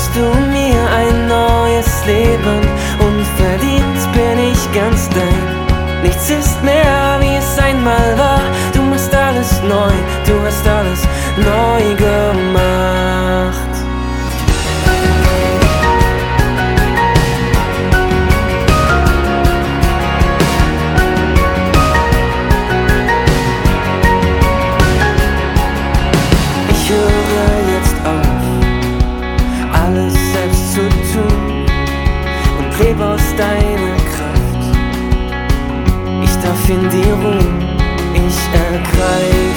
du mir ein neues Leben und verdient bin ich ganz dein. Nichts ist mehr, wie es einmal war. Du machst alles neu, du hast alles neu gemacht. Ich höre jetzt auf, alles selbst zu tun und lebe aus deiner Kraft. Ich darf in dir ruhen, ich ergreife